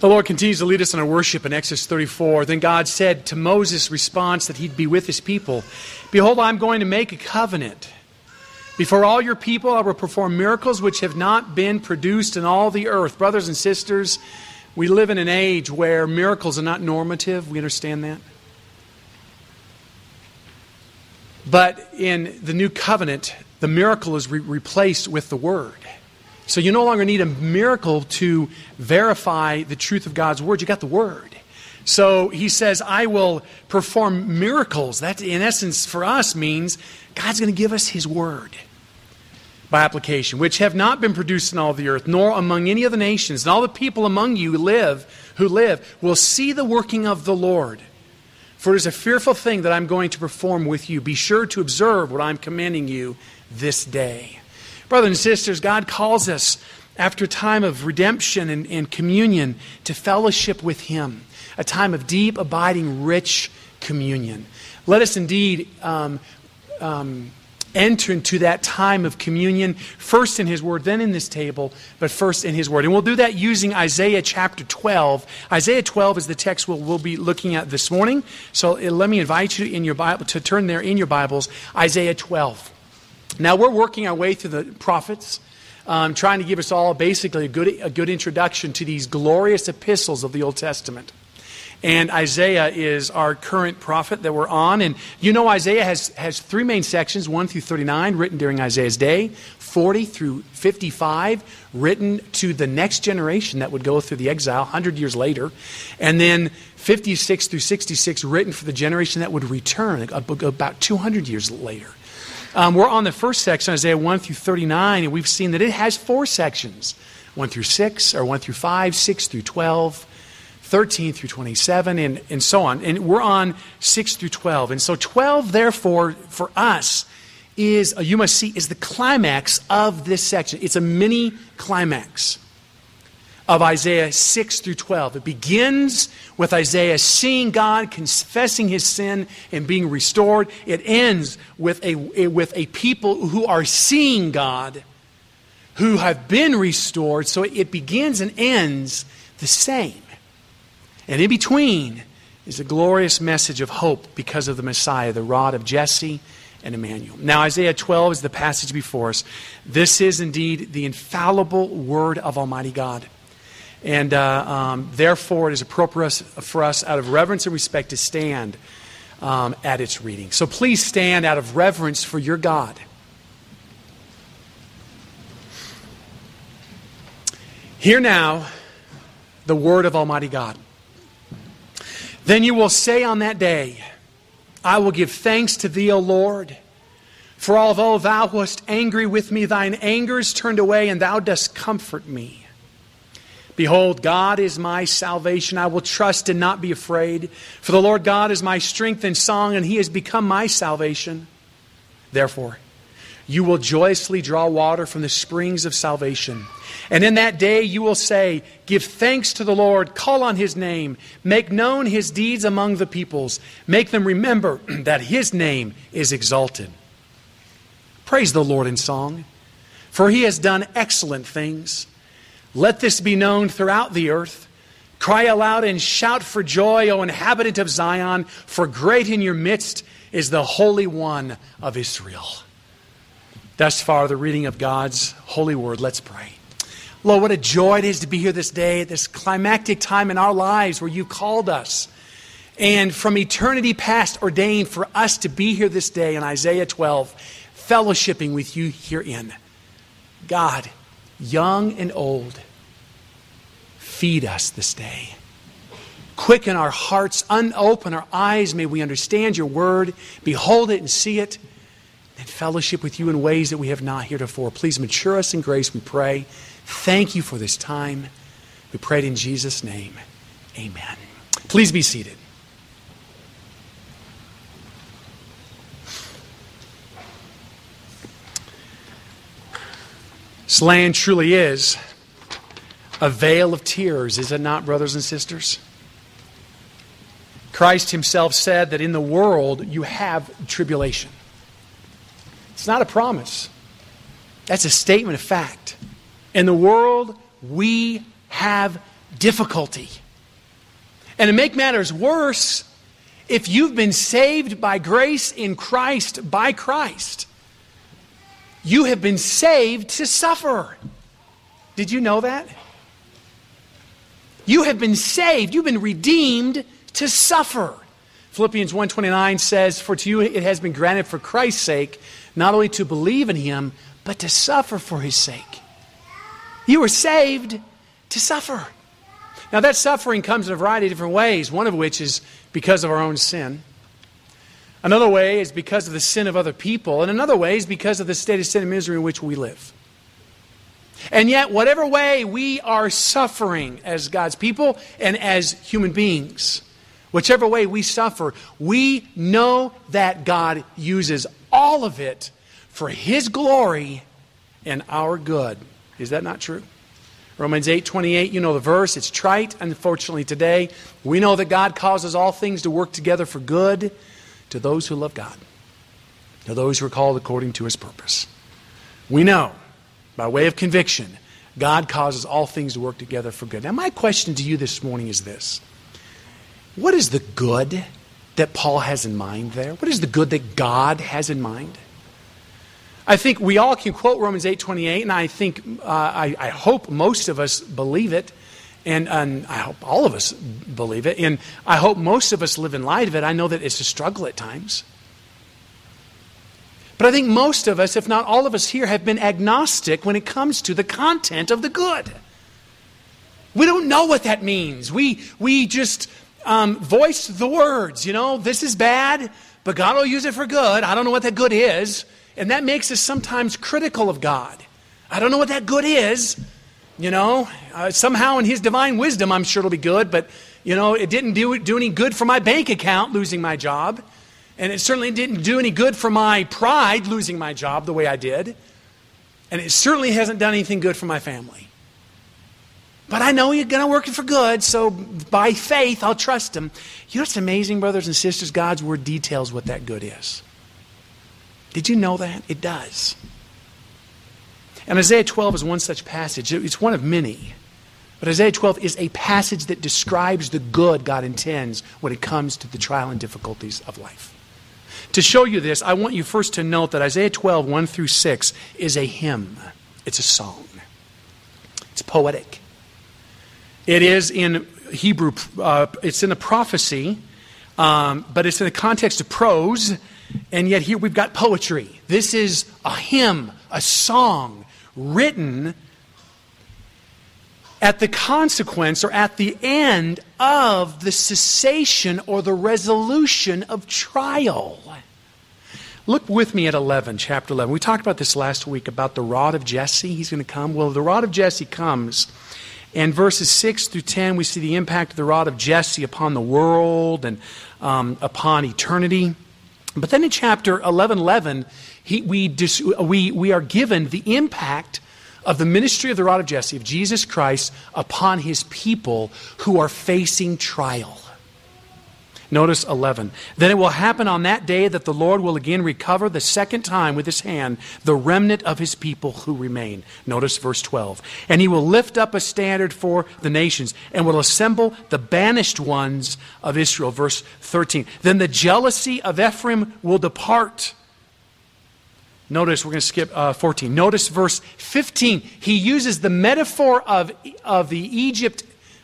The Lord continues to lead us in our worship in Exodus 34. Then God said to Moses' response that he'd be with his people, "Behold, I'm going to make a covenant. Before all your people I will perform miracles which have not been produced in all the earth." Brothers and sisters, we live in an age where miracles are not normative. We understand that. But in the new covenant, the miracle is replaced with the Word. So you no longer need a miracle to verify the truth of God's Word. You got the Word. So he says, I will perform miracles. That, in essence, for us means God's going to give us His Word by application, which have not been produced in all the earth, nor among any of the nations. And all the people among you who live will see the working of the Lord. For it is a fearful thing that I'm going to perform with you. Be sure to observe what I'm commanding you this day. Brothers and sisters, God calls us after a time of redemption and communion to fellowship with Him. A time of deep, abiding, rich communion. Let us indeed enter into that time of communion, first in His Word, then in this table, but first in His Word. And we'll do that using Isaiah chapter 12. Isaiah 12 is the text we'll be looking at this morning. So let me invite you in your Bible to turn there in your Bibles, Isaiah 12. Now we're working our way through the prophets, trying to give us all basically a good introduction to these glorious epistles of the Old Testament. And Isaiah is our current prophet that we're on. And you know Isaiah has three main sections, 1 through 39, written during Isaiah's day, 40 through 55, written to the next generation that would go through the exile 100 years later, and then 56 through 66, written for the generation that would return about 200 years later. We're on the first section, Isaiah 1 through 39, and we've seen that it has four sections, 1 through 6, or 1 through 5, 6 through 12, 13 through 27, and so on. And we're on 6 through 12. And so 12, therefore, for us, is the climax of this section. It's a mini climax of Isaiah 6 through 12. It begins with Isaiah seeing God, confessing his sin, and being restored. It ends with a people who are seeing God, who have been restored. So it begins and ends the same. And in between is a glorious message of hope because of the Messiah, the rod of Jesse and Emmanuel. Now, Isaiah 12 is the passage before us. This is indeed the infallible word of Almighty God. And therefore, it is appropriate for us, out of reverence and respect, to stand at its reading. So please stand out of reverence for your God. Hear now the word of Almighty God. Then you will say on that day, I will give thanks to thee, O Lord. For although thou wast angry with me, thine anger is turned away, and thou dost comfort me. Behold, God is my salvation. I will trust and not be afraid. For the Lord God is my strength and song, and He has become my salvation. Therefore, you will joyously draw water from the springs of salvation. And in that day you will say, give thanks to the Lord, call on His name, make known His deeds among the peoples, make them remember that His name is exalted. Praise the Lord in song, for He has done excellent things. Let this be known throughout the earth. Cry aloud and shout for joy, O inhabitant of Zion, for great in your midst is the Holy One of Israel. Thus far, the reading of God's holy word. Let's pray. Lord, what a joy it is to be here this day, at this climactic time in our lives where you called us, and from eternity past ordained for us to be here this day in Isaiah 12, fellowshipping with you herein. God, young and old, feed us this day. Quicken our hearts, unopen our eyes. May we understand your word, behold it and see it, and fellowship with you in ways that we have not heretofore. Please mature us in grace, we pray. Thank you for this time. We pray it in Jesus' name. Amen. Please be seated. This land truly is a vale of tears, is it not, brothers and sisters? Christ himself said that in the world you have tribulation. It's not a promise. That's a statement of fact. In the world, we have difficulty. And to make matters worse, if you've been saved by grace in Christ, by Christ, you have been saved to suffer. Did you know that? You have been saved, you've been redeemed to suffer. Philippians 1:29 says, "For to you it has been granted for Christ's sake, not only to believe in Him, but to suffer for His sake." You were saved to suffer. Now that suffering comes in a variety of different ways, one of which is because of our own sin. Another way is because of the sin of other people, and another way is because of the state of sin and misery in which we live. And yet, whatever way we are suffering as God's people and as human beings, whichever way we suffer, we know that God uses all of it for His glory and our good. Is that not true? Romans 8:28, you know the verse. It's trite, unfortunately, today. We know that God causes all things to work together for good to those who love God, to those who are called according to His purpose. We know, by way of conviction, God causes all things to work together for good. Now, my question to you this morning is this. What is the good that Paul has in mind there? What is the good that God has in mind? I think we all can quote Romans 8:28, and I think, I hope most of us believe it, and I hope all of us believe it, and I hope most of us live in light of it. I know that it's a struggle at times. But I think most of us, if not all of us here, have been agnostic when it comes to the content of the good. We don't know what that means. We just voice the words, this is bad, but God will use it for good. I don't know what that good is. And that makes us sometimes critical of God. I don't know what that good is. Somehow in His divine wisdom, I'm sure it'll be good. But, it didn't do any good for my bank account, losing my job. And it certainly didn't do any good for my pride, losing my job the way I did. And it certainly hasn't done anything good for my family. But I know you're going to work it for good, so by faith, I'll trust Him. You know what's amazing, brothers and sisters? God's Word details what that good is. Did you know that? It does. And Isaiah 12 is one such passage. It's one of many. But Isaiah 12 is a passage that describes the good God intends when it comes to the trial and difficulties of life. To show you this, I want you first to note that Isaiah 12, 1 through 6 is a hymn. It's a song. It's poetic. It is in Hebrew, it's in a prophecy, but it's in the context of prose. And yet here we've got poetry. This is a hymn, a song, written at the consequence or at the end of the cessation or the resolution of trial. Look with me at chapter 11. We talked about this last week, about the rod of Jesse. He's going to come. Well, the rod of Jesse comes. And verses 6 through 10, we see the impact of the rod of Jesse upon the world and upon eternity. But then in chapter 11, we are given the impact of the ministry of the rod of Jesse, of Jesus Christ, upon His people who are facing trial. Notice 11. Then it will happen on that day that the Lord will again recover the second time with His hand the remnant of His people who remain. Notice verse 12. And He will lift up a standard for the nations and will assemble the banished ones of Israel. Verse 13. Then the jealousy of Ephraim will depart. Notice, we're going to skip 14. Notice verse 15. He uses the metaphor of the Egypt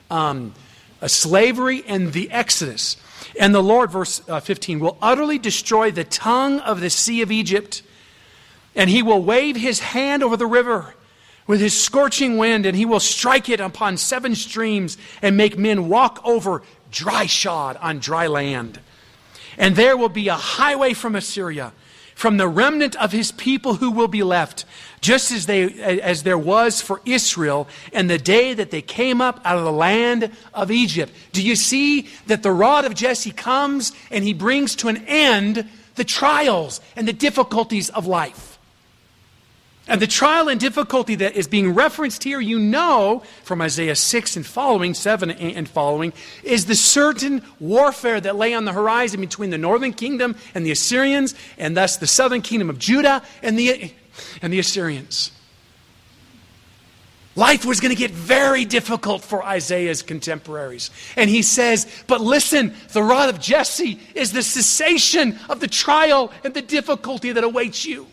slavery and the Exodus. And the Lord, verse 15, will utterly destroy the tongue of the sea of Egypt, and He will wave His hand over the river with His scorching wind, and He will strike it upon 7 streams and make men walk over dry shod on dry land. And there will be a highway from Assyria, from the remnant of His people who will be left, just as there was for Israel in the day that they came up out of the land of Egypt. Do you see that the rod of Jesse comes and he brings to an end the trials and the difficulties of life? And the trial and difficulty that is being referenced here, you know, from Isaiah 6 and following, 7 and following, is the certain warfare that lay on the horizon between the northern kingdom and the Assyrians, and thus the southern kingdom of Judah and the Assyrians. Life was going to get very difficult for Isaiah's contemporaries. And he says, but listen, the rod of Jesse is the cessation of the trial and the difficulty that awaits you.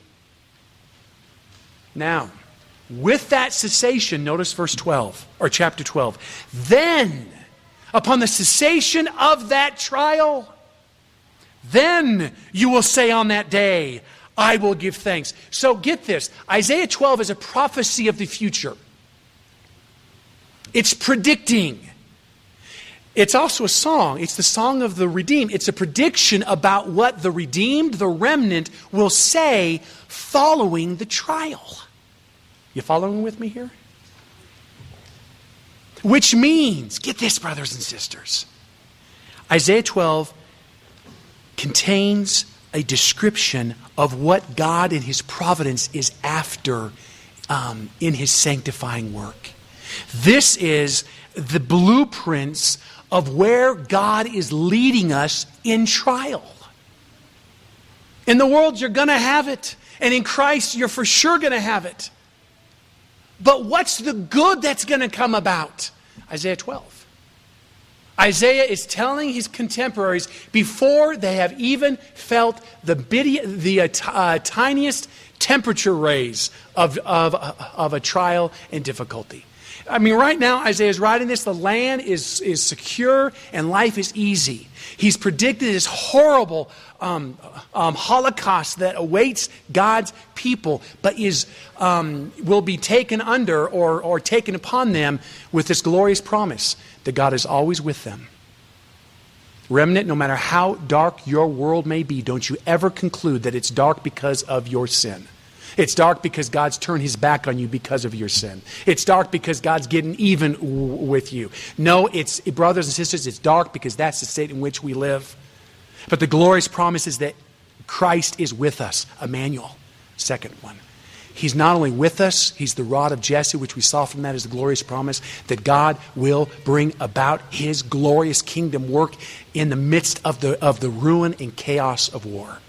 Now, with that cessation, notice verse 12, or chapter 12. Then, upon the cessation of that trial, then you will say on that day, I will give thanks. So get this, Isaiah 12 is a prophecy of the future. It's predicting. It's also a song. It's the song of the redeemed. It's a prediction about what the redeemed, the remnant, will say following the trial. You following with me here? Which means, get this, brothers and sisters, Isaiah 12 contains a description of what God in His providence is after in His sanctifying work. This is the blueprints of where God is leading us in trial. In the world, you're going to have it. And in Christ, you're for sure going to have it. But what's the good that's going to come about? Isaiah 12. Isaiah is telling his contemporaries before they have even felt the tiniest temperature raise of a trial and difficulty. I mean, right now, Isaiah is writing this. The land is secure and life is easy. He's predicted this horrible Holocaust that awaits God's people, but will be taken under or taken upon them with this glorious promise that God is always with them. Remnant, no matter how dark your world may be, don't you ever conclude that it's dark because of your sin. It's dark because God's turned His back on you because of your sin. It's dark because God's getting even with you. No, it's, brothers and sisters, it's dark because that's the state in which we live. But the glorious promise is that Christ is with us. Emmanuel, second one. He's not only with us, He's the rod of Jesse, which we saw from that as the glorious promise, that God will bring about His glorious kingdom work in the midst of the ruin and chaos of war.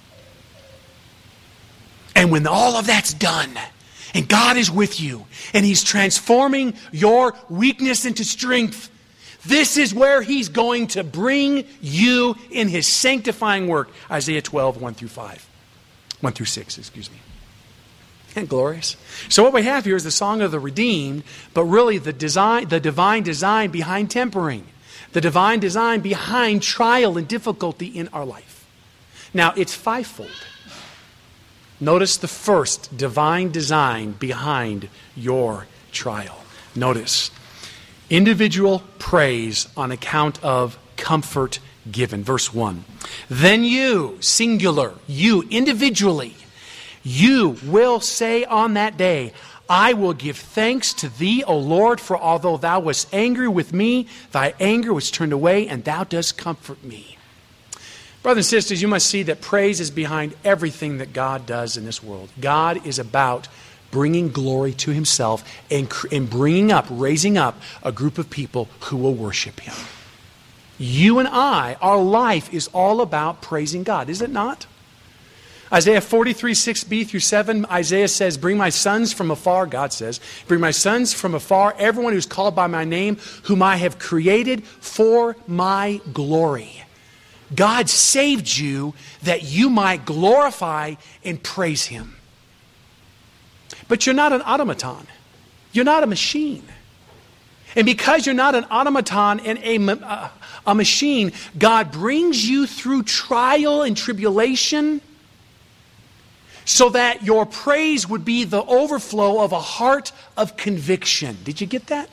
And when all of that's done, and God is with you, and He's transforming your weakness into strength, this is where He's going to bring you in His sanctifying work. Isaiah 12, 1 through 6, excuse me. And glorious. So what we have here is the song of the redeemed, but really the divine design behind tempering. The divine design behind trial and difficulty in our life. Now, it's fivefold. Notice the first divine design behind your trial. Notice, individual praise on account of comfort given. Verse 1. Then you, singular, you individually, you will say on that day, I will give thanks to Thee, O Lord, for although Thou wast angry with me, Thy anger was turned away, and Thou dost comfort me. Brothers and sisters, you must see that praise is behind everything that God does in this world. God is about bringing glory to Himself and raising up a group of people who will worship Him. You and I, our life is all about praising God, is it not? Isaiah 43, 6b through 7, Isaiah says, bring my sons from afar, God says, bring my sons from afar, everyone who's called by my name, whom I have created for my glory. God saved you that you might glorify and praise Him. But you're not an automaton. You're not a machine. And because you're not an automaton and a machine, God brings you through trial and tribulation so that your praise would be the overflow of a heart of conviction. Did you get that?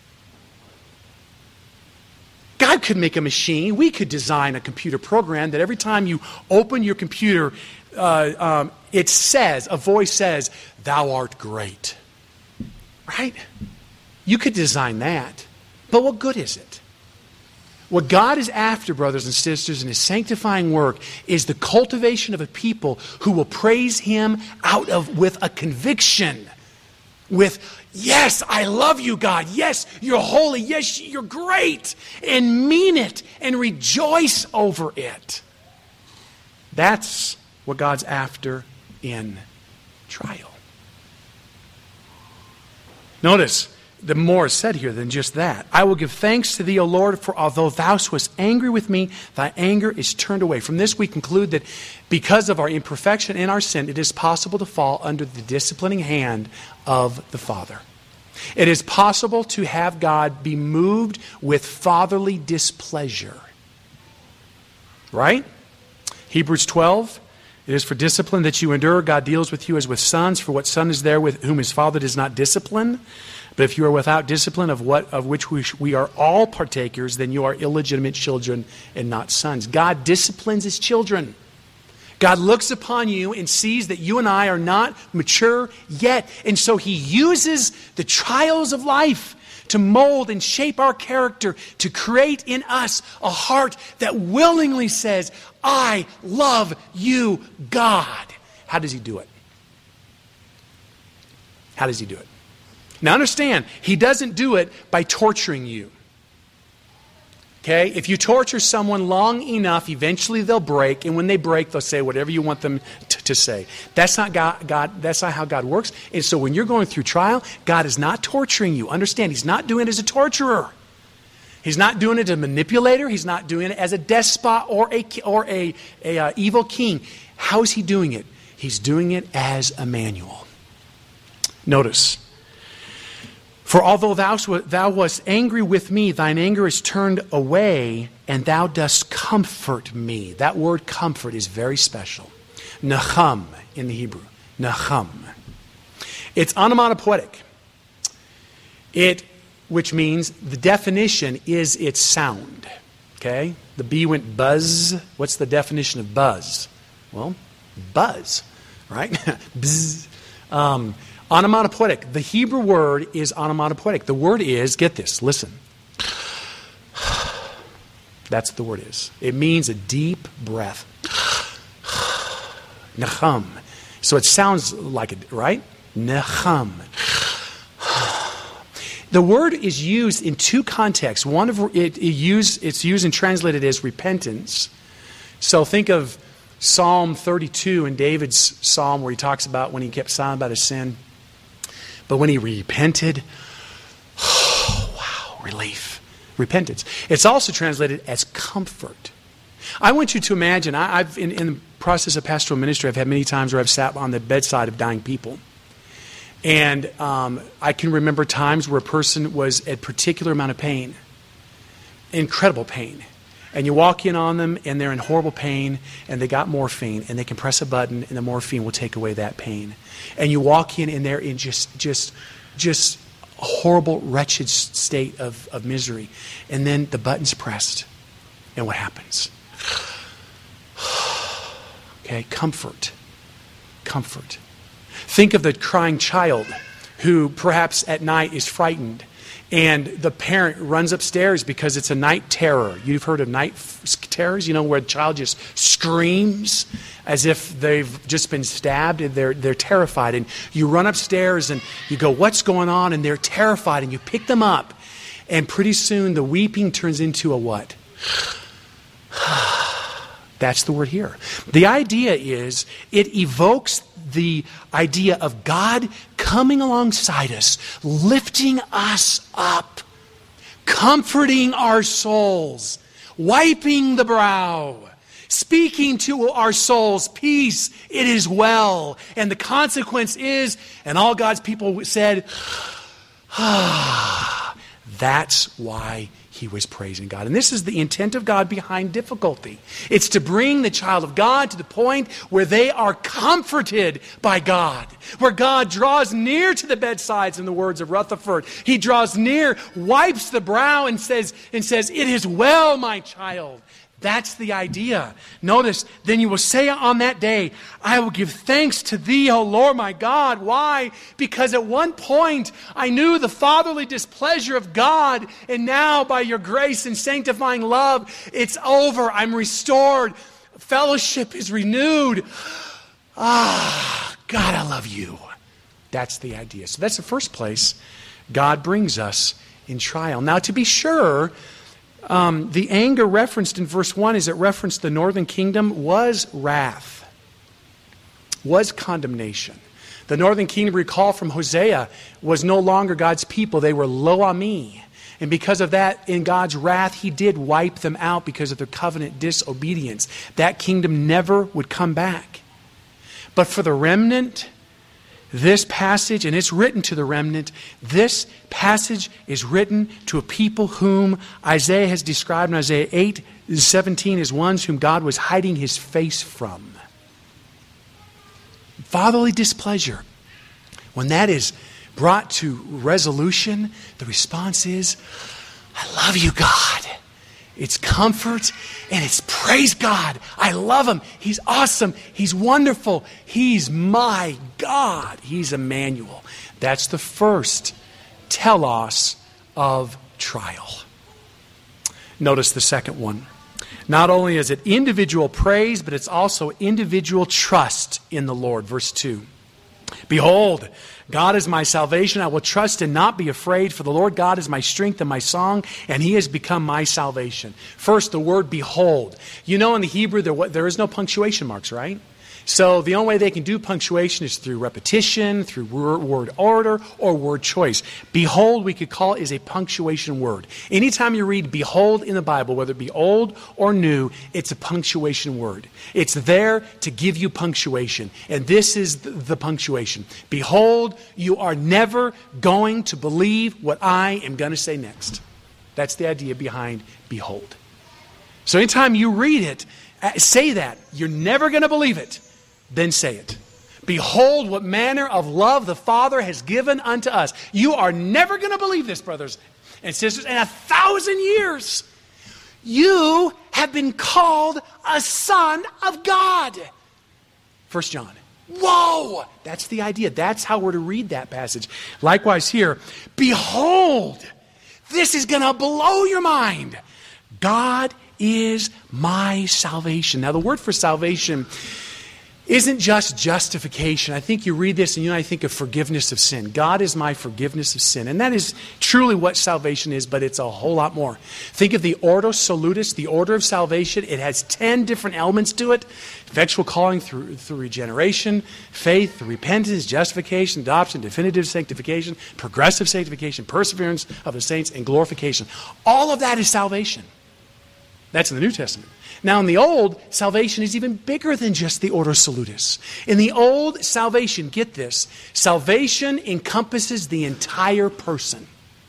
God could make a machine. We could design a computer program that every time you open your computer, it says, a voice says, Thou art great. Right? You could design that. But what good is it? What God is after, brothers and sisters, in His sanctifying work is the cultivation of a people who will praise Him with a conviction. With, yes, I love you, God. Yes, you're holy. Yes, you're great. And mean it and rejoice over it. That's what God's after in trial. Notice, the more is said here than just that. I will give thanks to thee, O Lord, for although thou wast angry with me, thy anger is turned away. From this we conclude that because of our imperfection and our sin, it is possible to fall under the disciplining hand of the Father. It is possible to have God be moved with fatherly displeasure. Right? Hebrews 12. It is for discipline that you endure. God deals with you as with sons. For what son is there with whom his father does not discipline? But if you are without discipline of which we are all partakers, then you are illegitimate children and not sons. God disciplines his children. God looks upon you and sees that you and I are not mature yet. And so he uses the trials of life to mold and shape our character, to create in us a heart that willingly says, I love you, God. How does he do it? How does he do it? Now understand, he doesn't do it by torturing you. Okay? If you torture someone long enough, eventually they'll break, and when they break, they'll say whatever you want them to say. That's not God. That's not how God works. And so when you're going through trial, God is not torturing you. Understand, he's not doing it as a torturer. He's not doing it as a manipulator. He's not doing it as a despot or a evil king. How is he doing it? He's doing it as Emmanuel. Notice. For although thou wast angry with me, thine anger is turned away, and thou dost comfort me. That word comfort is very special. Nacham in the Hebrew. Nacham. It's onomatopoetic. Which means the definition is its sound. Okay? The bee went buzz. What's the definition of buzz? Well, buzz, right? Bzz. Onomatopoetic. The Hebrew word is onomatopoetic. The word is, get this, listen. That's what the word is. It means a deep breath. Nacham. So it sounds like it, right? Nacham. The word is used in two contexts. One of it's used and translated as repentance. So think of Psalm 32 in David's psalm where he talks about when he kept silent about his sin. But when he repented, wow, relief. Repentance. It's also translated as comfort. I want you to imagine, I've in the process of pastoral ministry, I've had many times where I've sat on the bedside of dying people. And I can remember times where a person was at a particular amount of pain, incredible pain. And you walk in on them and they're in horrible pain and they got morphine and they can press a button and the morphine will take away that pain. And you walk in and they're in just a horrible, wretched state of misery. And then the button's pressed. And what happens? Okay, comfort. Comfort. Think of the crying child who perhaps at night is frightened. And the parent runs upstairs because it's a night terror. You've heard of night terrors, where the child just screams as if they've just been stabbed and they're terrified. And you run upstairs and you go, what's going on? And they're terrified and you pick them up. And pretty soon the weeping turns into a what? That's the word here. The idea is it evokes the idea of God coming alongside us, lifting us up, comforting our souls, wiping the brow, speaking to our souls, peace, it is well. And the consequence is, and all God's people said, that's why he was praising God. And this is the intent of God behind difficulty. It's to bring the child of God to the point where they are comforted by God. Where God draws near to the bedsides, in the words of Rutherford. He draws near, wipes the brow and says, it is well, my child. That's the idea. Notice, then you will say on that day, I will give thanks to thee, O Lord my God. Why? Because at one point I knew the fatherly displeasure of God, and now by your grace and sanctifying love, it's over. I'm restored. Fellowship is renewed. God, I love you. That's the idea. So that's the first place God brings us in trial. Now, to be sure, the anger referenced in verse 1 as it referenced the northern kingdom was wrath, was condemnation. The northern kingdom, recall from Hosea, was no longer God's people. They were Lo Ami. And because of that, in God's wrath, he did wipe them out because of their covenant disobedience. That kingdom never would come back. But for the remnant, this passage, and it's written to the remnant, this passage is written to a people whom Isaiah has described in Isaiah 8:17 as ones whom God was hiding his face from. Fatherly displeasure. When that is brought to resolution, the response is, I love you, God. It's comfort and it's praise God. I love him. He's awesome. He's wonderful. He's my God. He's Emmanuel. That's the first telos of trial. Notice the second one. Not only is it individual praise, but it's also individual trust in the Lord. Verse 2. Behold, God is my salvation. I will trust and not be afraid, for the Lord God is my strength and my song, and he has become my salvation. First, the word behold. You know, in the Hebrew, there is no punctuation marks, right? So the only way they can do punctuation is through repetition, through word order, or word choice. Behold, we could call it, is a punctuation word. Anytime you read behold in the Bible, whether it be old or new, it's a punctuation word. It's there to give you punctuation. And this is the punctuation. Behold, you are never going to believe what I am going to say next. That's the idea behind behold. So anytime you read it, say that. You're never going to believe it. Then say it. Behold, what manner of love the Father has given unto us. You are never going to believe this, brothers and sisters. In 1,000 years, you have been called a son of God. 1 John. Whoa! That's the idea. That's how we're to read that passage. Likewise here, behold, this is going to blow your mind. God is my salvation. Now, the word for salvation isn't just justification. I think you read this and I think of forgiveness of sin. God is my forgiveness of sin. And that is truly what salvation is, but it's a whole lot more. Think of the Ordo Salutis, the order of salvation. It has 10 different elements to it. Effectual calling through regeneration, faith, repentance, justification, adoption, definitive sanctification, progressive sanctification, perseverance of the saints, and glorification. All of that is salvation. That's in the New Testament. Now in the Old, salvation is even bigger than just the Ordo Salutis. In the Old, salvation, get this, salvation encompasses the entire person.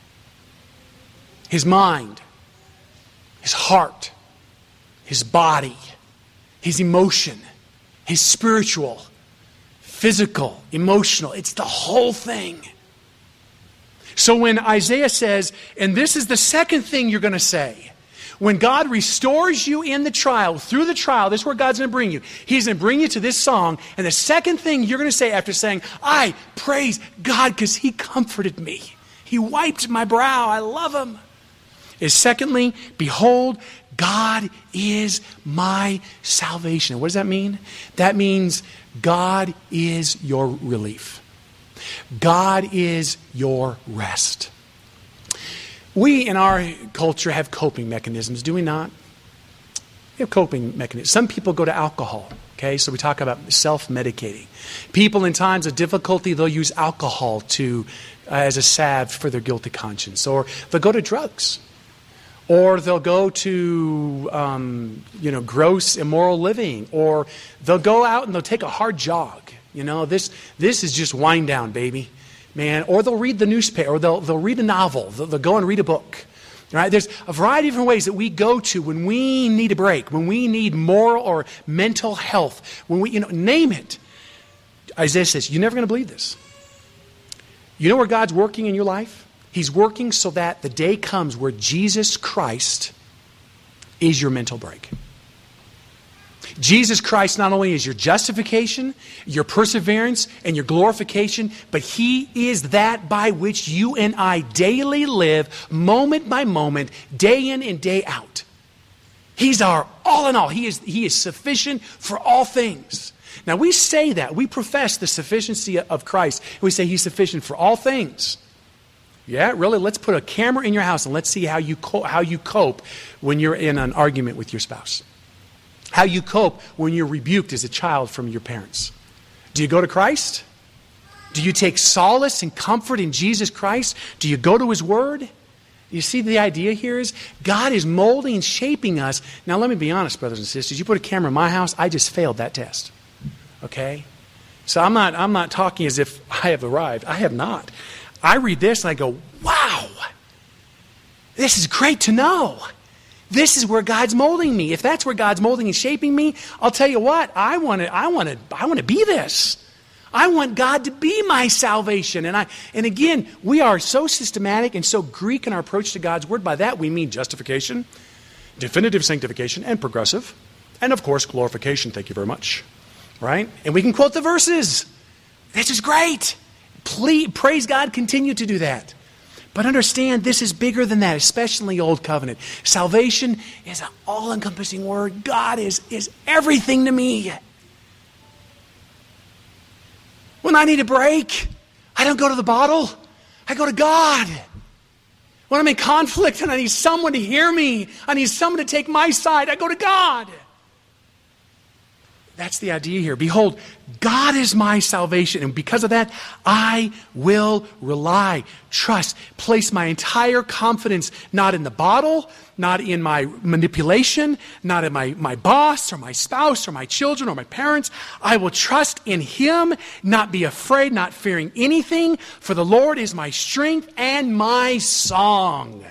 His mind, his heart, his body, his emotion, his spiritual, physical, emotional. It's the whole thing. So when Isaiah says, and this is the second thing you're going to say, when God restores you in the trial, through the trial, this is where God's going to bring you. He's going to bring you to this song. And the second thing you're going to say after saying, I praise God because he comforted me. He wiped my brow. I love him. Is secondly, behold, God is my salvation. What does that mean? That means God is your relief. God is your rest. We, in our culture, have coping mechanisms, do we not? We have coping mechanisms. Some people go to alcohol, okay? So we talk about self-medicating. People in times of difficulty, they'll use alcohol as a salve for their guilty conscience. Or they'll go to drugs. Or they'll go to, gross, immoral living. Or they'll go out and they'll take a hard jog. This is just wind down, baby. Man, or they'll read the newspaper, or they'll read a novel. They'll go and read a book. Right? There's a variety of different ways that we go to when we need a break, when we need moral or mental health, when we, name it. Isaiah says, you're never going to believe this. You know where God's working in your life? He's working so that the day comes where Jesus Christ is your mental break. Jesus Christ not only is your justification, your perseverance, and your glorification, but he is that by which you and I daily live, moment by moment, day in and day out. He's our all in all. He is sufficient for all things. Now we say that. We profess the sufficiency of Christ. We say he's sufficient for all things. Yeah, really? Let's put a camera in your house and let's see how you cope when you're in an argument with your spouse. How you cope when you're rebuked as a child from your parents. Do you go to Christ? Do you take solace and comfort in Jesus Christ? Do you go to His Word? You see, the idea here is God is molding and shaping us. Now, let me be honest, brothers and sisters. You put a camera in my house, I just failed that test. Okay? So I'm not talking as if I have arrived. I have not. I read this and I go, wow, this is great to know. This is where God's molding me. If that's where God's molding and shaping me, I'll tell you what, I want to be this. I want God to be my salvation. And again, we are so systematic and so Greek in our approach to God's Word. By that we mean justification, definitive sanctification, and progressive. And of course, glorification. Thank you very much. Right? And we can quote the verses. This is great. Please, praise God, continue to do that. But understand, this is bigger than that, especially in the Old Covenant. Salvation is an all-encompassing word. God is everything to me. When I need a break, I don't go to the bottle. I go to God. When I'm in conflict and I need someone to hear me, I need someone to take my side, I go to God. That's the idea here. Behold, God is my salvation. And because of that, I will rely, trust, place my entire confidence not in the bottle, not in my manipulation, not in my boss or my spouse or my children or my parents. I will trust in Him, not be afraid, not fearing anything. For the Lord is my strength and my song.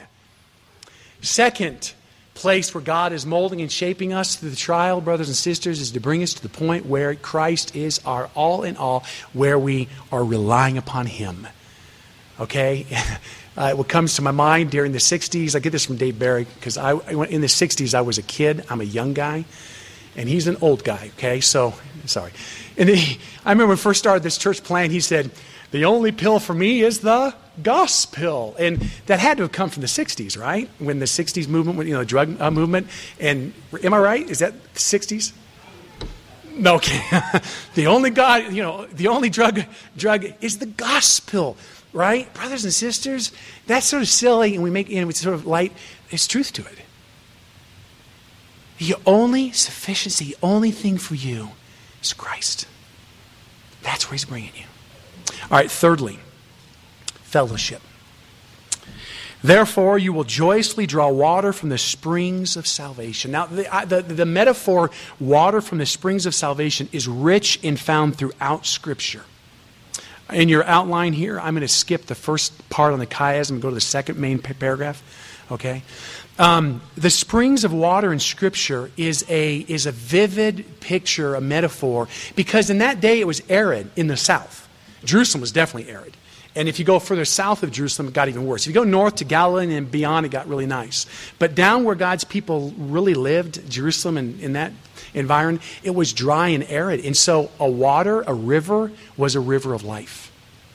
Second place where God is molding and shaping us through the trial, brothers and sisters, is to bring us to the point where Christ is our all in all, where we are relying upon Him. Okay? What comes to my mind during the 60s, I get this from Dave Barry, because in the 60s I was a kid, I'm a young guy, and he's an old guy, okay? So, sorry. And I remember when we first started this church plan, he said, the only pill for me is the gospel. And that had to have come from the 60s, right? When the 60s movement, the drug movement. And am I right? Is that the 60s? No, okay. The only drug is the gospel, right? Brothers and sisters, that's sort of silly, and it's sort of light. There's truth to it. The only sufficiency, the only thing for you is Christ. That's where He's bringing you. All right, thirdly, fellowship. Therefore, you will joyously draw water from the springs of salvation. Now, the metaphor, water from the springs of salvation, is rich and found throughout Scripture. In your outline here, I'm going to skip the first part on the chiasm and go to the second main paragraph. Okay? The springs of water in Scripture is a vivid picture, a metaphor, because in that day it was arid in the south. Jerusalem was definitely arid. And if you go further south of Jerusalem, it got even worse. If you go north to Galilee and beyond, it got really nice. But down where God's people really lived, Jerusalem and in that environment, it was dry and arid. And so a river, was a river of life.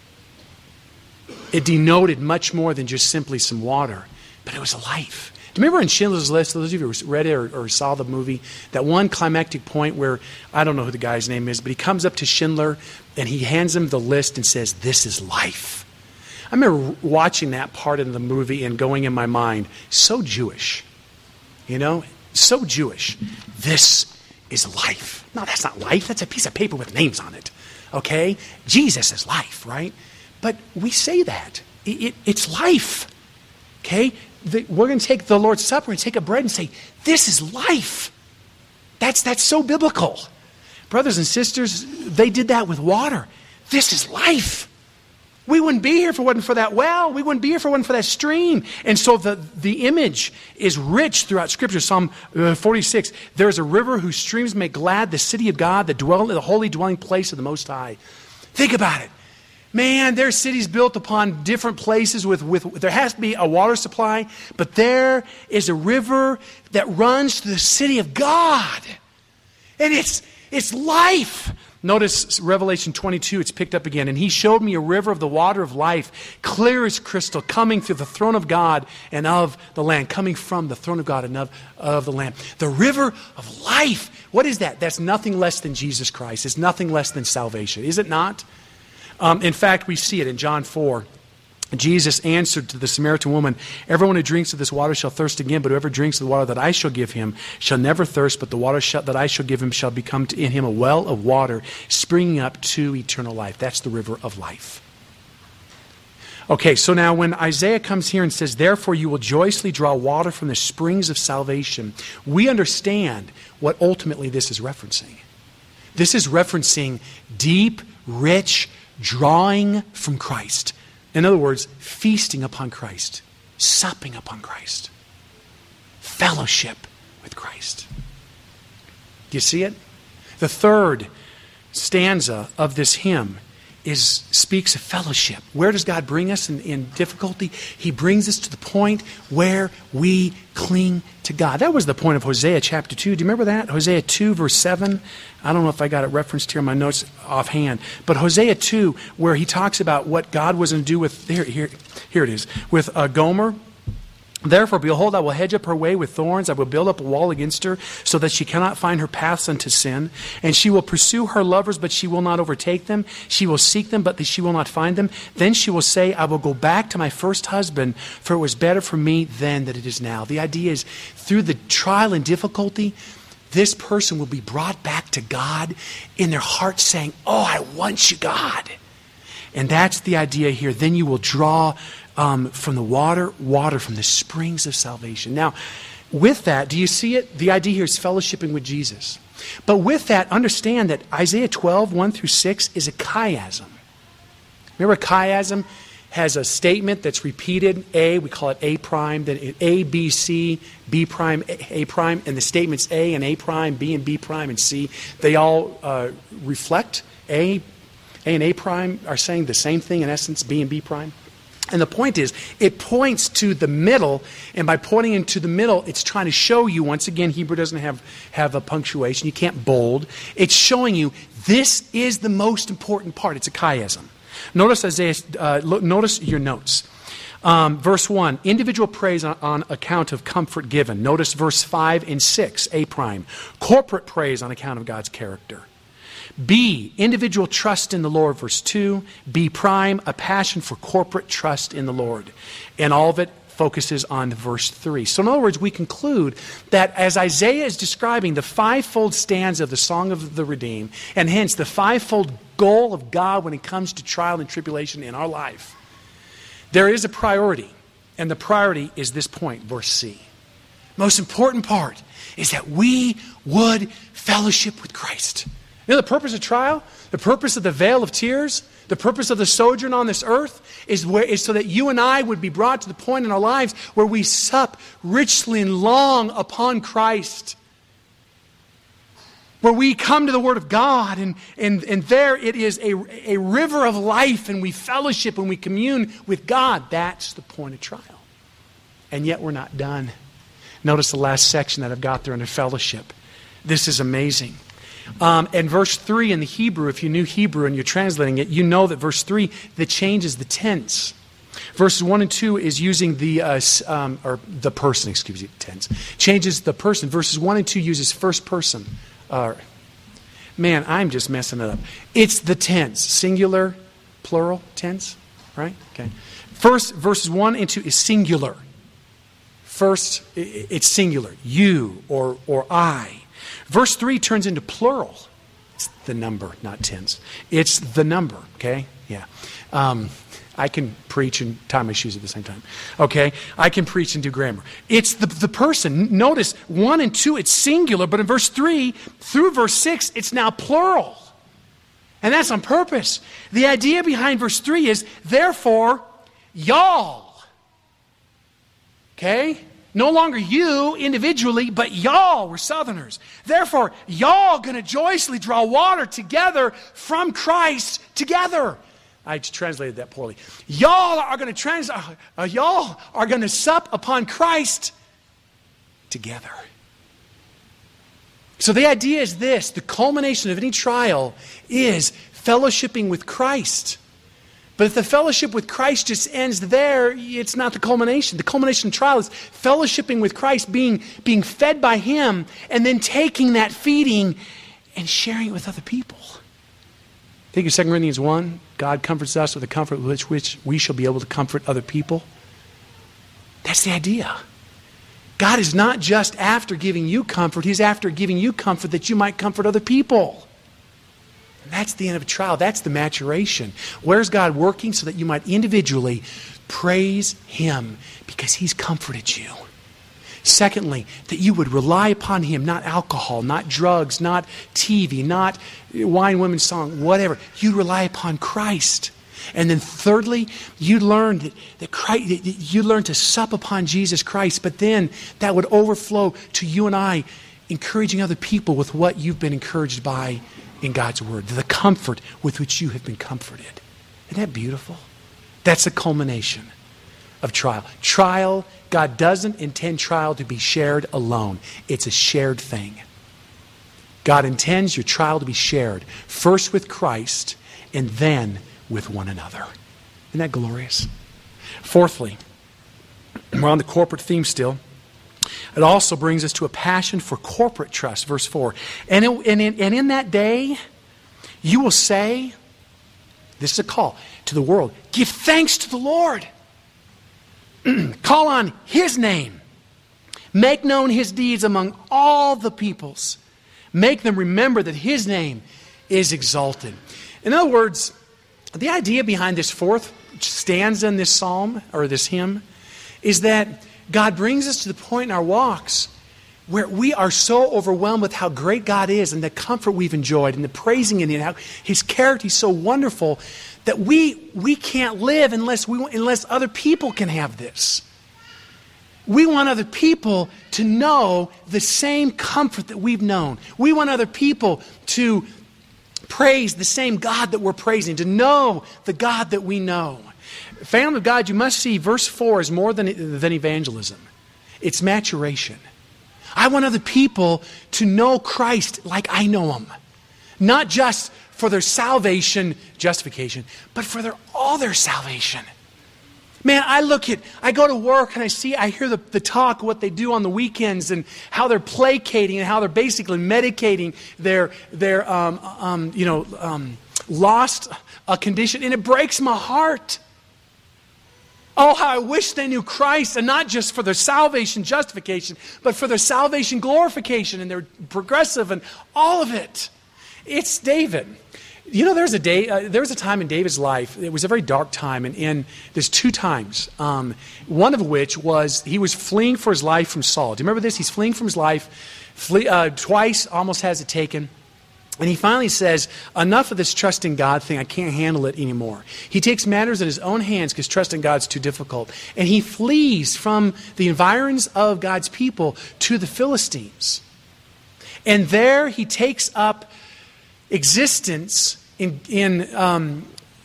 It denoted much more than just simply some water, but it was a life. Do you remember in Schindler's List, those of you who read it or saw the movie, that one climactic point where, I don't know who the guy's name is, but he comes up to Schindler and he hands him the list and says, this is life. I remember watching that part of the movie and going in my mind, so Jewish. So Jewish. This is life. No, that's not life. That's a piece of paper with names on it. Okay? Jesus is life, right? But we say that. It's life. Okay? We're going to take the Lord's Supper and take a bread and say, this is life. That's so biblical. Brothers and sisters, they did that with water. This is life. We wouldn't be here if it wasn't for that well. We wouldn't be here if it wasn't for that stream. And so the image is rich throughout Scripture. Psalm 46, there is a river whose streams make glad the city of God, the holy dwelling place of the Most High. Think about it. Man, there's cities built upon different places with there has to be a water supply, but there is a river that runs through the city of God. And it's life. Notice Revelation 22, it's picked up again. And He showed me a river of the water of life, clear as crystal, coming through the throne of God and of the Lamb, coming from the throne of God and of the Lamb. The river of life. What is that? That's nothing less than Jesus Christ. It's nothing less than salvation. Is it not? In fact, we see it in John 4. Jesus answered to the Samaritan woman, everyone who drinks of this water shall thirst again, but whoever drinks of the water that I shall give him shall never thirst, but the water that I shall give him shall become in him a well of water springing up to eternal life. That's the river of life. Okay, so now when Isaiah comes here and says, therefore you will joyously draw water from the springs of salvation, we understand what ultimately this is referencing. This is referencing deep, rich drawing from Christ. In other words, feasting upon Christ, supping upon Christ, fellowship with Christ. Do you see it? The third stanza of this hymn speaks of fellowship. Where does God bring us in difficulty? He brings us to the point where we cling to God. That was the point of Hosea chapter 2. Do you remember that? Hosea 2 verse 7. I don't know if I got it referenced here in my notes offhand. But Hosea 2, where he talks about what God was going to do with, here it is, with Gomer. Therefore, behold, I will hedge up her way with thorns. I will build up a wall against her, so that she cannot find her paths unto sin. And she will pursue her lovers, but she will not overtake them. She will seek them, but she will not find them. Then she will say, I will go back to my first husband, for it was better for me then than it is now. The idea is, through the trial and difficulty, this person will be brought back to God in their heart saying, oh, I want you, God. And that's the idea here. Then you will draw from the water from the springs of salvation. Now, with that, do you see it? The idea here is fellowshipping with Jesus. But with that, understand that Isaiah 12, 1 through 6 is a chiasm. Remember, chiasm has a statement that's repeated, A, we call it A prime, then A, B, C, B prime, A prime, and the statements A and A prime, B and B prime, and C, they all reflect A and A prime are saying the same thing in essence, B and B prime. And the point is, it points to the middle, and by pointing into the middle, it's trying to show you, once again, Hebrew doesn't have a punctuation, you can't bold. It's showing you this is the most important part. It's a chiasm. Notice notice your notes. Verse 1, individual praise on account of comfort given. Notice verse 5 and 6, A prime. Corporate praise on account of God's character. B, individual trust in the Lord, verse 2. B prime, a passion for corporate trust in the Lord. And all of it focuses on verse 3. So in other words, we conclude that as Isaiah is describing the fivefold stanza of the Song of the Redeemed, and hence the fivefold goal of God when it comes to trial and tribulation in our life, there is a priority. And the priority is this point, verse C. Most important part is that we would fellowship with Christ. You know the purpose of trial? The purpose of the veil of tears? The purpose of the sojourn on this earth is so that you and I would be brought to the point in our lives where we sup richly and long upon Christ. Where we come to the Word of God and there it is a river of life and we fellowship and we commune with God. That's the point of trial. And yet we're not done. Notice the last section that I've got there under fellowship. This is amazing. And verse 3 in the Hebrew, if you knew Hebrew and you're translating it, you know that verse 3, that changes the tense. Verses 1 and 2 is using the person, tense. Changes the person. Verses 1 and 2 uses first person. Man, I'm just messing it up. It's the tense. Singular, plural, tense. Right? Okay. First, verses 1 and 2 is singular. First, it's singular. You or I. Verse 3 turns into plural. It's the number, not tense. It's the number, okay? Yeah. I can preach and tie my shoes at the same time. Okay? I can preach and do grammar. It's the person. Notice 1 and 2, it's singular, but in verse 3 through verse 6, it's now plural. And that's on purpose. The idea behind verse 3 is, therefore, y'all. Okay? No longer you individually, but y'all, we're Southerners. Therefore, y'all going to joyously draw water together from Christ together. I translated that poorly. Y'all are going to sup upon Christ together. So the idea is this: the culmination of any trial is fellowshipping with Christ. But if the fellowship with Christ just ends there, it's not the culmination. The culmination of the trial is fellowshipping with Christ, being fed by Him, and then taking that feeding and sharing it with other people. Think of 2 Corinthians 1. God comforts us with the comfort with which we shall be able to comfort other people. That's the idea. God is not just after giving you comfort. He's after giving you comfort that you might comfort other people. And that's the end of a trial. That's the maturation. Where's God working? So that you might individually praise Him because He's comforted you. Secondly, that you would rely upon Him, not alcohol, not drugs, not TV, not wine, women's song, whatever. You rely upon Christ. And then thirdly, you learn you learn to sup upon Jesus Christ, but then that would overflow to you and I, encouraging other people with what you've been encouraged by in God's Word, the comfort with which you have been comforted. Isn't that beautiful? That's the culmination of trial. Trial, God doesn't intend trial to be shared alone. It's a shared thing. God intends your trial to be shared, first with Christ and then with one another. Isn't that glorious? Fourthly, we're on the corporate theme still. It also brings us to a passion for corporate trust, verse 4. And in that day, you will say, this is a call to the world, give thanks to the Lord. Call on His name. Make known His deeds among all the peoples. Make them remember that His name is exalted. In other words, the idea behind this fourth stanza in this psalm, or this hymn, is that God brings us to the point in our walks where we are so overwhelmed with how great God is and the comfort we've enjoyed and the praising in Him, how His character is so wonderful that we can't live unless other people can have this. We want other people to know the same comfort that we've known. We want other people to praise the same God that we're praising, to know the God that we know. Family of God, you must see verse 4 is more than evangelism. It's maturation. I want other people to know Christ like I know Him. Not just for their salvation, justification, but for all their salvation. Man, I go to work and I hear the talk of what they do on the weekends and how they're placating and how they're basically medicating their lost condition, and it breaks my heart. Oh, how I wish they knew Christ, and not just for their salvation, justification, but for their salvation, glorification, and their progressive and all of it. It's David. You know, there was a time in David's life, it was a very dark time, and there's two times. One of which was he was fleeing for his life from Saul. Do you remember this? He's fleeing from his life, twice almost has it taken. And he finally says, enough of this trusting God thing, I can't handle it anymore. He takes matters in his own hands because trusting God's too difficult. And he flees from the environs of God's people to the Philistines. And there he takes up existence under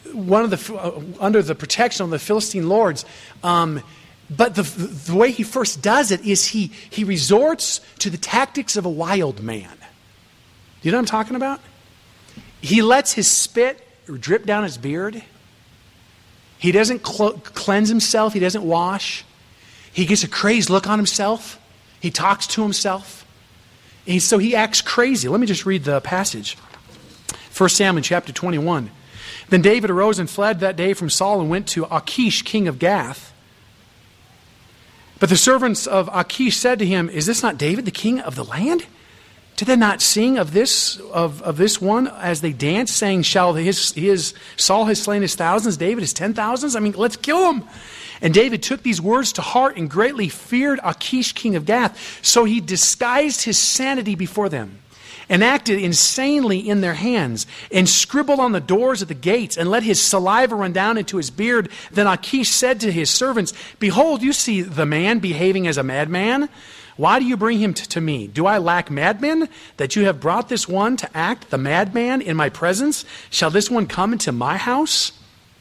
the protection of the Philistine lords. But the way he first does it is he resorts to the tactics of a wild man. Do you know what I'm talking about? He lets his spit drip down his beard. He doesn't cleanse himself. He doesn't wash. He gets a crazed look on himself. He talks to himself. And so he acts crazy. Let me just read the passage. 1 Samuel chapter 21. Then David arose and fled that day from Saul and went to Achish, king of Gath. But the servants of Achish said to him, is this not David, the king of the land? Did they not sing of this one as they danced, saying, Saul has slain his thousands, David his 10,000s? I mean, let's kill him. And David took these words to heart and greatly feared Achish, king of Gath. So he disguised his sanity before them and acted insanely in their hands and scribbled on the doors of the gates and let his saliva run down into his beard. Then Achish said to his servants, behold, you see the man behaving as a madman. Why do you bring him to me? Do I lack madmen that you have brought this one to act the madman in my presence? Shall this one come into my house?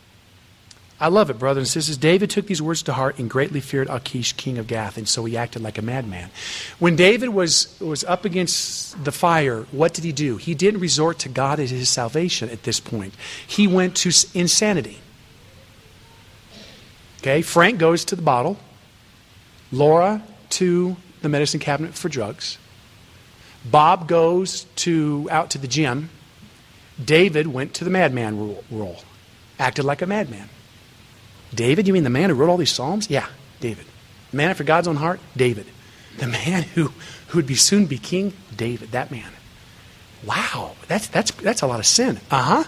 I love it, brothers and sisters. David took these words to heart and greatly feared Achish, king of Gath, and so he acted like a madman. When David was up against the fire, what did he do? He didn't resort to God as his salvation at this point. He went to insanity. Okay, Frank goes to the bottle. Laura to the medicine cabinet for drugs. Bob goes out to the gym. David went to the madman role, acted like a madman. David, you mean the man who wrote all these Psalms? Yeah, David. The man after God's own heart? David. The man who would be soon be king? David, that man. Wow, that's a lot of sin.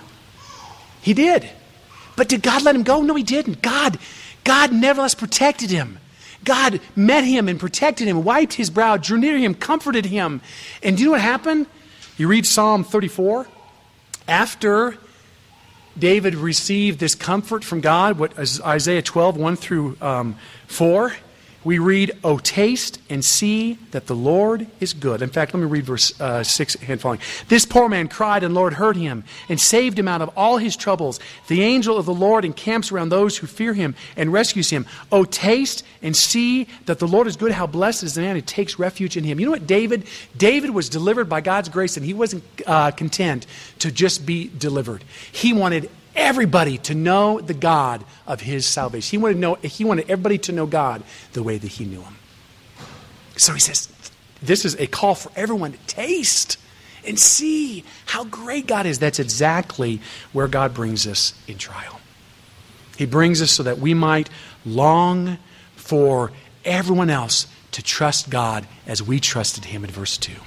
He did. But did God let him go? No, he didn't. God nevertheless protected him. God met him and protected him, wiped his brow, drew near him, comforted him. And do you know what happened? You read Psalm 34. After David received this comfort from God, what is Isaiah 12, 1 through 4, we read, "O taste and see that the Lord is good." In fact, let me read verse 6 and following. "This poor man cried, and the Lord heard him and saved him out of all his troubles. The angel of the Lord encamps around those who fear him and rescues him. O taste and see that the Lord is good. How blessed is the man who takes refuge in him." You know what, David was delivered by God's grace, and he wasn't content to just be delivered. He wanted everybody to know the God of his salvation. He wanted everybody to know God the way that he knew him. So he says, this is a call for everyone to taste and see how great God is. That's exactly where God brings us in trial. He brings us so that we might long for everyone else to trust God as we trusted him in verse 2.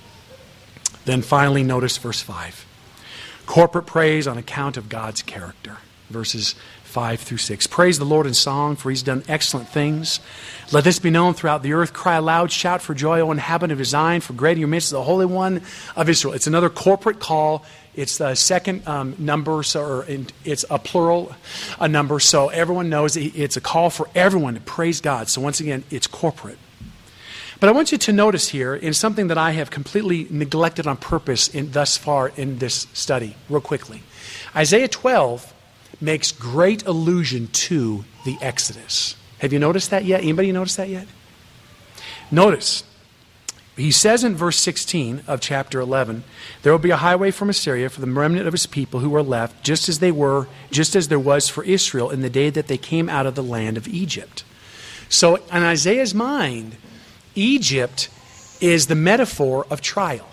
Then finally, notice verse 5. Corporate praise on account of God's character. Verses 5 through 6. "Praise the Lord in song, for he's done excellent things. Let this be known throughout the earth. Cry aloud, shout for joy, O inhabitant of Zion, for great in your midst is the Holy One of Israel." It's another corporate call. It's the second number, it's a plural number, so everyone knows it's a call for everyone to praise God. So once again, it's corporate. But I want you to notice here in something that I have completely neglected on purpose thus far in this study, real quickly. Isaiah 12 makes great allusion to the Exodus. Have you noticed that yet? Anybody noticed that yet? Notice, he says in verse 16 of chapter 11, "There will be a highway from Assyria for the remnant of his people who are left, just as there was for Israel in the day that they came out of the land of Egypt." So in Isaiah's mind, Egypt is the metaphor of trial.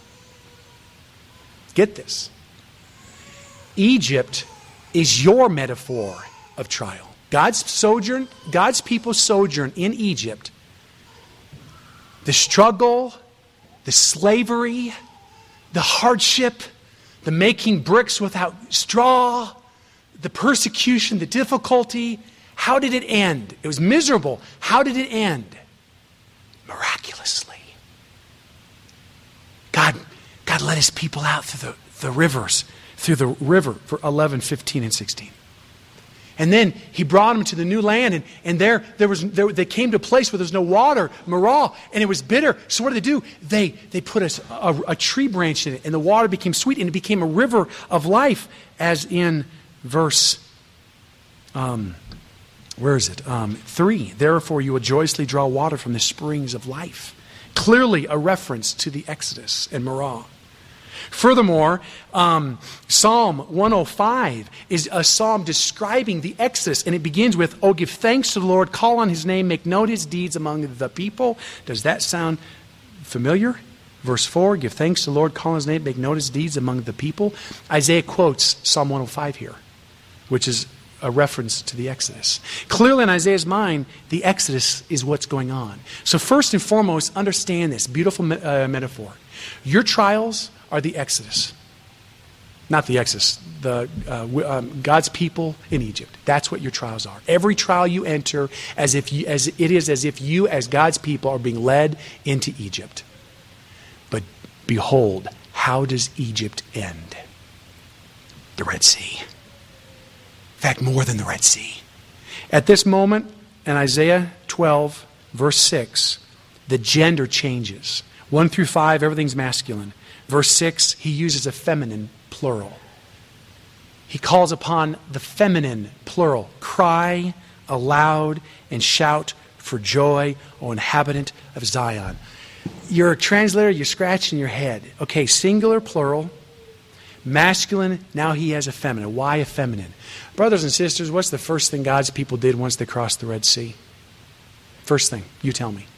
Get this. Egypt is your metaphor of trial. God's people sojourn in Egypt. The struggle, the slavery, the hardship, the making bricks without straw, the persecution, the difficulty. How did it end? It was miserable. How did it end? Miraculously. God led his people out through the river for 11, 15, and 16. And then he brought them to the new land, and they came to a place where there's no water, Marah, and it was bitter. So what did they do? They put a tree branch in it, and the water became sweet, and it became a river of life, as in verse 3. "Therefore you will joyously draw water from the springs of life." Clearly a reference to the Exodus and Marah. Furthermore, Psalm 105 is a psalm describing the Exodus, and it begins with, "Oh, give thanks to the Lord, call on his name, make known his deeds among the people." Does that sound familiar? Verse 4, "Give thanks to the Lord, call on his name, make known his deeds among the people." Isaiah quotes Psalm 105 here, which is a reference to the Exodus. Clearly in Isaiah's mind, the Exodus is what's going on. So first and foremost, understand this beautiful metaphor. Your trials are the Exodus. Not the Exodus, God's people in Egypt. That's what your trials are. Every trial you enter, as if you, as God's people, are being led into Egypt. But behold, how does Egypt end? The Red Sea. In fact, more than the Red Sea. At this moment, in Isaiah 12, verse 6, the gender changes. 1 through 5, everything's masculine. Verse 6, he uses a feminine plural. He calls upon the feminine plural. "Cry aloud and shout for joy, O inhabitant of Zion." You're a translator, you're scratching your head. Okay, singular plural. Masculine, now he has a feminine. Why a feminine? Brothers and sisters, what's the first thing God's people did once they crossed the Red Sea? First thing, you tell me.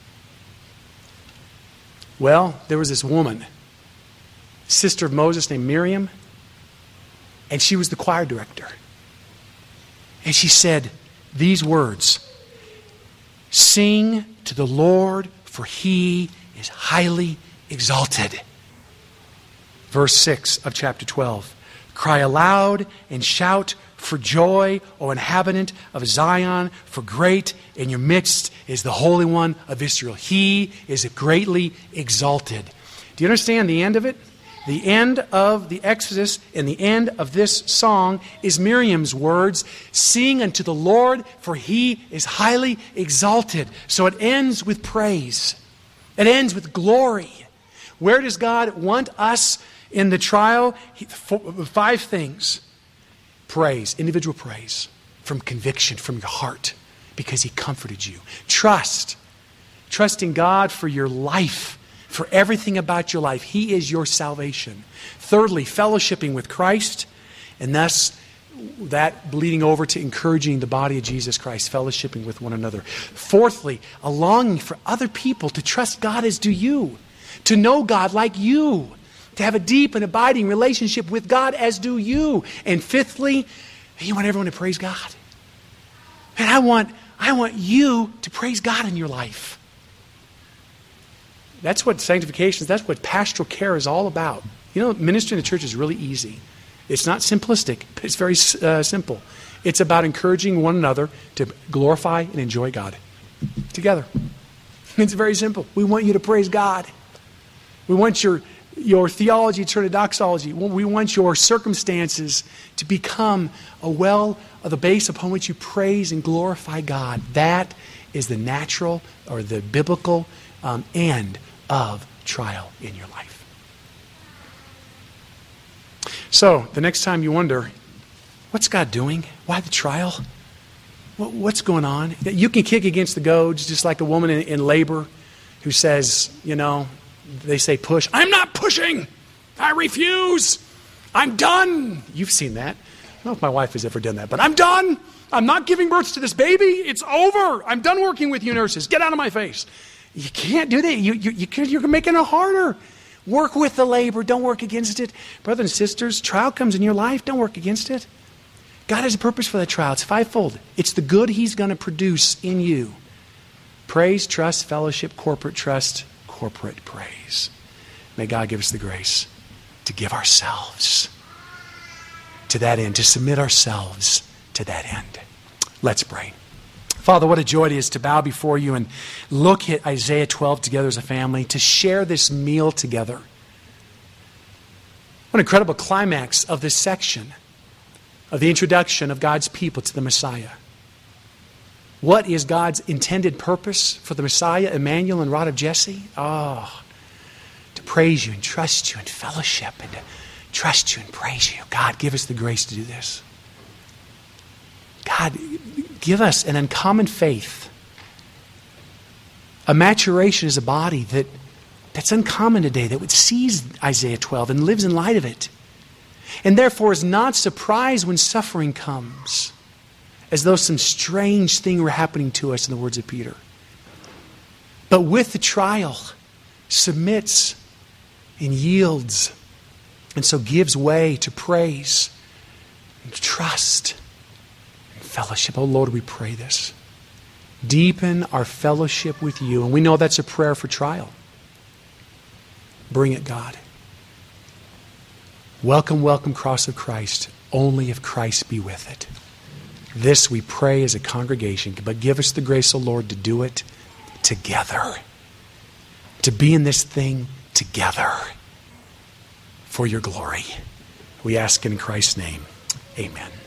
Well, there was this woman, sister of Moses named Miriam. And she was the choir director. And she said these words, "Sing to the Lord, for he is highly exalted." Verse 6 of chapter 12. "Cry aloud and shout for joy, O inhabitant of Zion, for great in your midst is the Holy One of Israel. He is greatly exalted." Do you understand the end of it? The end of the Exodus and the end of this song is Miriam's words, "Sing unto the Lord, for he is highly exalted." So it ends with praise. It ends with glory. Where does God want us in the trial? 5 things. Praise, individual praise, from conviction, from your heart, because he comforted you. Trust in God for your life, for everything about your life. He is your salvation. Thirdly, fellowshipping with Christ, and thus that bleeding over to encouraging the body of Jesus Christ, fellowshipping with one another. Fourthly, a longing for other people to trust God as do you, to know God like you, to have a deep and abiding relationship with God as do you. And fifthly, you want everyone to praise God. And I want you to praise God in your life. That's what sanctification is. That's what pastoral care is all about. You know, ministry in the church is really easy. It's not simplistic, but it's very simple. It's about encouraging one another to glorify and enjoy God together. It's very simple. We want you to praise God. We want your theology to turn to doxology. We want your circumstances to become the base upon which you praise and glorify God. That is the natural or the biblical end of trial in your life. So, the next time you wonder, what's God doing? Why the trial? What's going on? You can kick against the goads just like a woman in labor who says, they say push. I'm not pushing. I refuse. I'm done. You've seen that. I don't know if my wife has ever done that, but I'm done. I'm not giving birth to this baby. It's over. I'm done working with you nurses. Get out of my face. You can't do that. You're making it harder. Work with the labor. Don't work against it. Brothers and sisters, trial comes in your life. Don't work against it. God has a purpose for that trial. It's 5-fold. It's the good he's going to produce in you. Praise, trust, fellowship, corporate trust, corporate praise. May God give us the grace to give ourselves to that end, to submit ourselves to that end. Let's pray. Father, what a joy it is to bow before you and look at Isaiah 12 together as a family, to share this meal together. What an incredible climax of this section, of the introduction of God's people to the Messiah. What is God's intended purpose for the Messiah, Emmanuel and Rod of Jesse? To praise you and trust you and fellowship and to trust you and praise you. God, give us the grace to do this. God, give us an uncommon faith, a maturation as a body that's uncommon today, that would seize Isaiah 12 and lives in light of it, and therefore is not surprised when suffering comes, as though some strange thing were happening to us, in the words of Peter. But with the trial, submits and yields, and so gives way to praise and trust and fellowship. Oh Lord, we pray this. Deepen our fellowship with you. And we know that's a prayer for trial. Bring it, God. Welcome, welcome, cross of Christ, only if Christ be with it. This we pray as a congregation, but give us the grace, O Lord, to do it together. To be in this thing together for your glory. We ask in Christ's name. Amen.